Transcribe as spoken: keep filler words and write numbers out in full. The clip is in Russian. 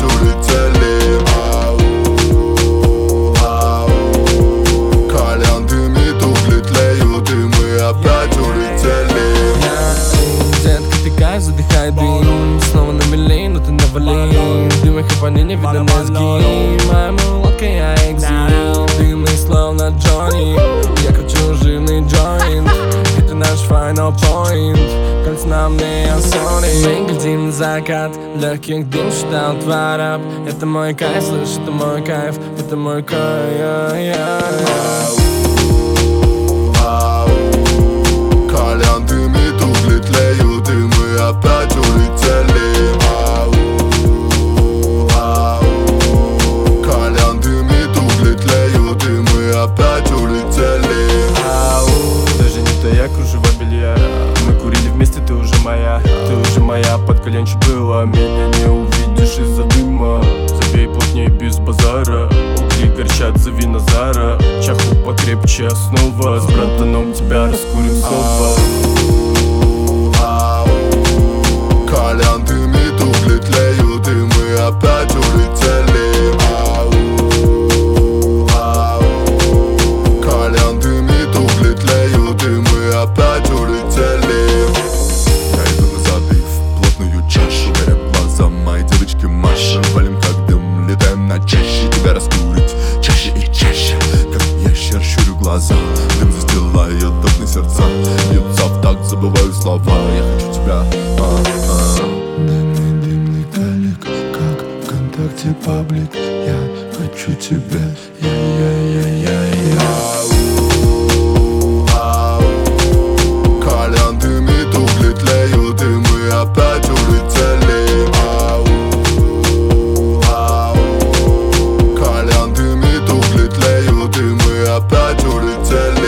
улетели. Ау, ау. Колян дымит, угли тлеют, и мы опять улетели. Детка, ты кайф, задыхай дым. Снова на мели, но ты навали. Дым и хапани, не видно мозги. Моя мулатка, я экзил. Дымный, словно Джонни. Я кручу жирный джойнт. Это наш final point. Как с нами Sony. Мы глядим на закат. Легких дым считал твой раб. Это мой кайф, слышь, это мой кайф. Это мой кайф. Колян дымит, угли тлеют, и мы опять улетели. Ау, ау. Колян дымит, угли тлеют, и мы опять улетели. Ау. Даже не твоя кружева белья. Мы курили вместе, ты уже моя. Ты уже моя, под коленчик была. Меня не увидишь из-за дыма. Забей плотнее без базара. Угли горчат, зови Назара. Чаху покрепче основа. С братаном тебя раскурим снова. Ау, Колян дымит, угли тлеют, и мы опять улетели. Ау, ау. Колян дымит, угли тлеют, и мы опять улетели. Я иду на забив в плотную чашу. Горят глаза моей девочки Маши. Валим как дым, летаем на чаще. Тебя раскурить чаще и чаще. Как ящер щурю глаза. Дым застилает окна сердца. Бьются в такт, забываю слова. Я хочу тебя. А-а. Дымный, дымный калик, как ВКонтакте паблик. Я хочу тебя, я-я-я-я-я. Ау, ау. Колян дымит, угли тлеют, и мы опять улетели. Ау, ау. Колян дымит, угли тлеют, и мы опять улетели.